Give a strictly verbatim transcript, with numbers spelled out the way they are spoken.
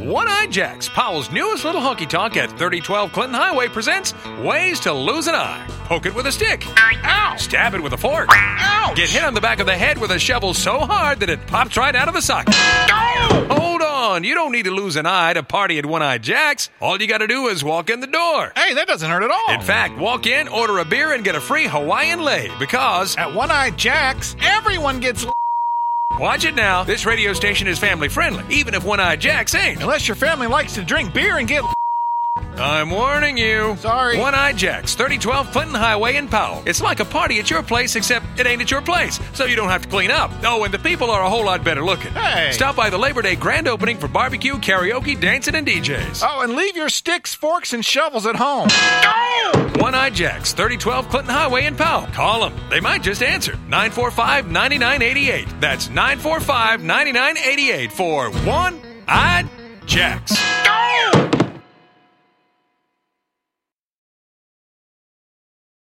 One-Eyed Jacks, Powell's newest little honky-tonk at thirty twelve Clinton Highway presents Ways to Lose an Eye. Poke it with a stick. Ow! Stab it with a fork. Ouch! Get hit on the back of the head with a shovel so hard that it pops right out of the socket. Ow! Hold on, you don't need to lose an eye to party at One-Eyed Jacks. All you gotta do is walk in the door. Hey, that doesn't hurt at all. In fact, walk in, order a beer, and get a free Hawaiian lei, because at One-Eyed Jacks, everyone gets l- Watch it now. This radio station is family friendly, even if One-Eyed Jacks ain't. Unless your family likes to drink beer and get l- I'm warning you. Sorry. One-Eyed Jacks, thirty twelve Clinton Highway in Powell. It's like a party at your place, except it ain't at your place, so you don't have to clean up. Oh, and the people are a whole lot better looking. Hey. Stop by the Labor Day grand opening for barbecue, karaoke, dancing, and D Js. Oh, and leave your sticks, forks, and shovels at home. Oh! One-Eyed Jacks, thirty twelve Clinton Highway in Powell. Call them. They might just answer. nine four five, nine nine eight eight. That's nine four five, nine nine eight eight for One-Eyed Jacks.